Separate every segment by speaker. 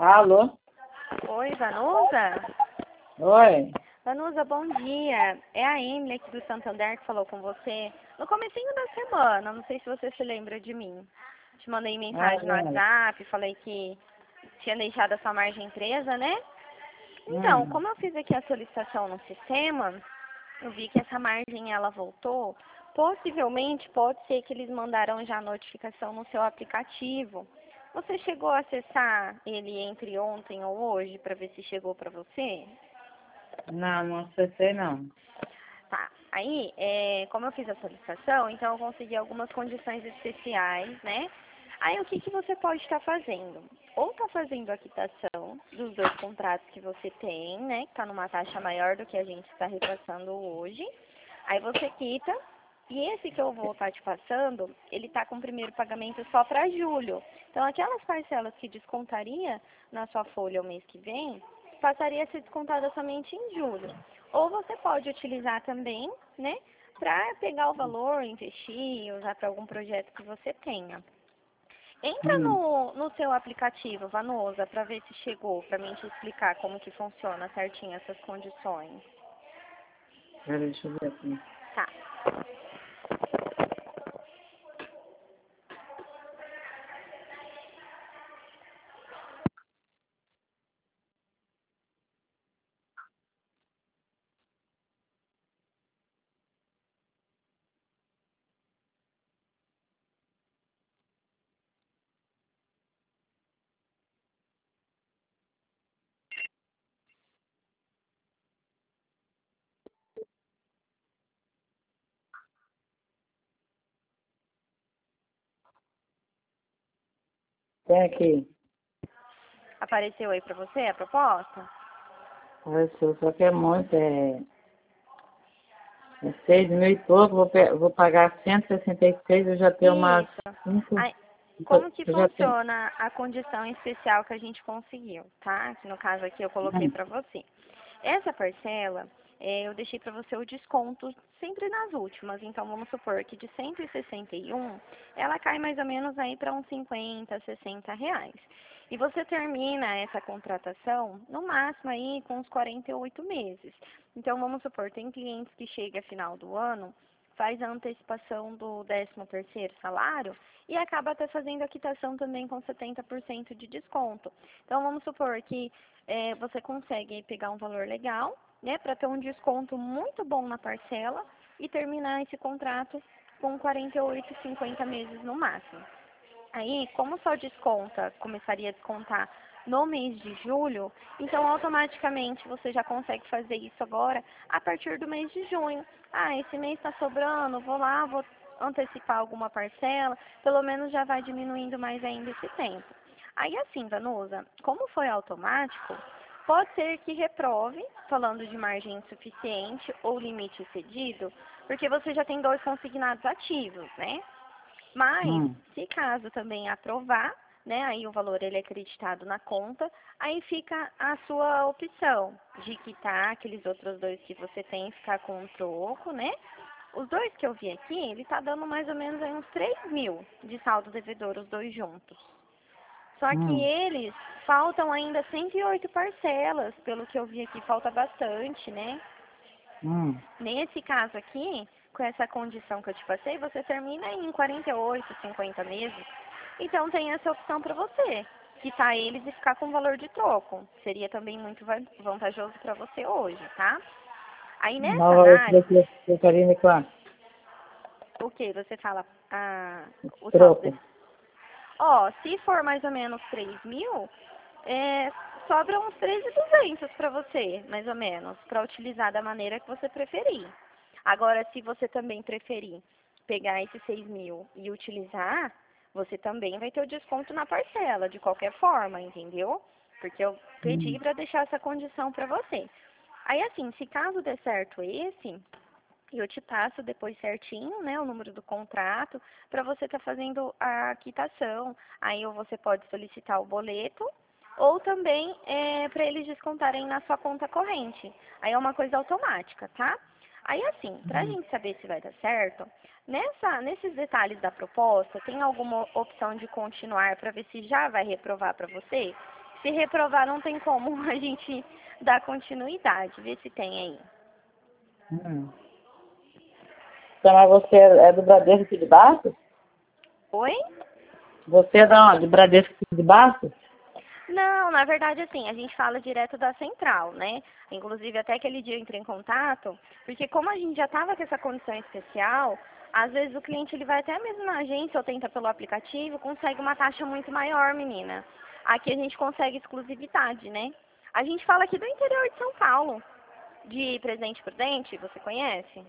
Speaker 1: Alô?
Speaker 2: Oi, Vanusa?
Speaker 1: Oi?
Speaker 2: Vanusa, bom dia. É a Emily aqui do Santander que falou com você no comecinho da semana. Não sei se você se lembra de mim. Te mandei mensagem no
Speaker 1: Lembro.
Speaker 2: WhatsApp, falei que tinha deixado a sua margem presa, né? Então,
Speaker 1: Hum.
Speaker 2: como eu fiz aqui a solicitação no sistema, eu vi que essa margem ela voltou. Possivelmente pode ser que eles mandaram já a notificação no seu aplicativo. Você chegou a acessar ele entre ontem ou hoje para ver se chegou para você?
Speaker 1: Não acessei não.
Speaker 2: Tá. Aí, como eu fiz a solicitação, então eu consegui algumas condições especiais, né? Aí, o que que você pode estar fazendo? Ou está fazendo a quitação dos dois contratos que você tem, né? Que está numa taxa maior do que a gente está repassando hoje. Aí você quita. E esse que eu vou estar te passando, ele está com o primeiro pagamento só para julho. Então, aquelas parcelas que descontaria na sua folha o mês que vem, passaria a ser descontada somente em julho. Ou você pode utilizar também, né, para pegar o valor, investir, usar para algum projeto que você tenha. Entra
Speaker 1: Hum.
Speaker 2: no seu aplicativo, Vanusa, para ver se chegou, para mim te explicar como que funciona certinho essas condições.
Speaker 1: Peraí, deixa eu ver aqui.
Speaker 2: Tá.
Speaker 1: Tem aqui.
Speaker 2: Apareceu aí para você a proposta?
Speaker 1: Apareceu, só que é muito, é 6 mil e pouco, vou pagar 166, eu já tenho umas
Speaker 2: Isso.
Speaker 1: 5,
Speaker 2: Aí, como que
Speaker 1: eu já tenho.
Speaker 2: funciona a condição especial que a gente conseguiu, tá? Que no caso aqui eu coloquei para você. Essa parcela, eu deixei para você o desconto sempre nas últimas. Então, vamos supor que de 161, ela cai mais ou menos aí para uns 50, 60 reais. E você termina essa contratação, no máximo aí, com uns 48 meses. Então, vamos supor, tem clientes que chegam a final do ano, faz a antecipação do 13º salário e acaba até fazendo a quitação também com 70% de desconto. Então, vamos supor que você consegue pegar um valor legal, né, para ter um desconto muito bom na parcela e terminar esse contrato com 48, 50 meses no máximo. Aí, como só desconta, começaria a descontar no mês de julho, então automaticamente você já consegue fazer isso agora a partir do mês de junho. Ah, esse mês está sobrando, vou lá, vou antecipar alguma parcela, pelo menos já vai diminuindo mais ainda esse tempo. Aí assim, Vanusa, como foi automático, pode ser que reprove, falando de margem insuficiente ou limite excedido, porque você já tem dois consignados ativos, né? Mas,
Speaker 1: Hum.
Speaker 2: se caso também aprovar, né, aí o valor ele é acreditado na conta, aí fica a sua opção de quitar aqueles outros dois que você tem, ficar com um troco, né? Os dois que eu vi aqui, ele tá dando mais ou menos aí uns 3 mil de saldo devedor, os dois juntos. Só que
Speaker 1: Hum.
Speaker 2: eles faltam ainda 108 parcelas, pelo que eu vi aqui, falta bastante, né?
Speaker 1: Hum.
Speaker 2: Nesse caso aqui, com essa condição que eu te passei, você termina em 48, 50 meses. Então tem essa opção para você, quitar eles e ficar com valor de troco. Seria também muito vantajoso para você hoje, tá? Aí nessa
Speaker 1: Nova
Speaker 2: análise,
Speaker 1: trocaria de quanto?
Speaker 2: o que você fala? O saldo
Speaker 1: Troco.
Speaker 2: desse. Ó, se for mais ou menos 3 mil, sobra uns 3.200 para você, mais ou menos, para utilizar da maneira que você preferir. Agora, se você também preferir pegar esses 6 mil e utilizar, você também vai ter o desconto na parcela, de qualquer forma, entendeu? Porque eu pedi
Speaker 1: Hum.
Speaker 2: para deixar essa condição para você. Aí, assim, se caso der certo esse, eu te passo depois certinho, né, o número do contrato, para você estar fazendo a quitação. Aí ou você pode solicitar o boleto, ou também para eles descontarem na sua conta corrente. Aí é uma coisa automática, tá? Aí assim, para a gente saber se vai dar certo, nesses detalhes da proposta, tem alguma opção de continuar para ver se já vai reprovar para você? Se reprovar, não tem como a gente dar continuidade. Vê se tem aí.
Speaker 1: Então, mas você é do Bradesco aqui de Bastos?
Speaker 2: Oi?
Speaker 1: Você é da onde? Do Bradesco aqui de Bastos?
Speaker 2: Não, na verdade, assim, a gente fala direto da central, né? Inclusive, até aquele dia eu entrei em contato, porque como a gente já estava com essa condição especial, às vezes o cliente ele vai até mesmo na agência ou tenta pelo aplicativo, consegue uma taxa muito maior, menina. Aqui a gente consegue exclusividade, né? A gente fala aqui do interior de São Paulo, de Presidente Prudente, você conhece?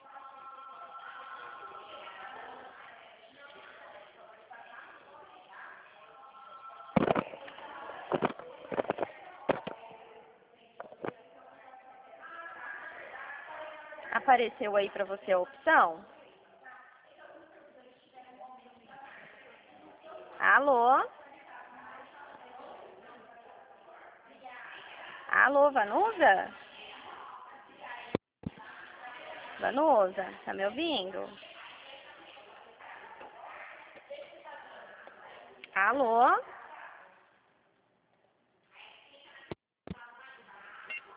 Speaker 2: Apareceu aí pra você a opção? Alô? Alô, Vanusa? Vanusa, tá me ouvindo? Alô?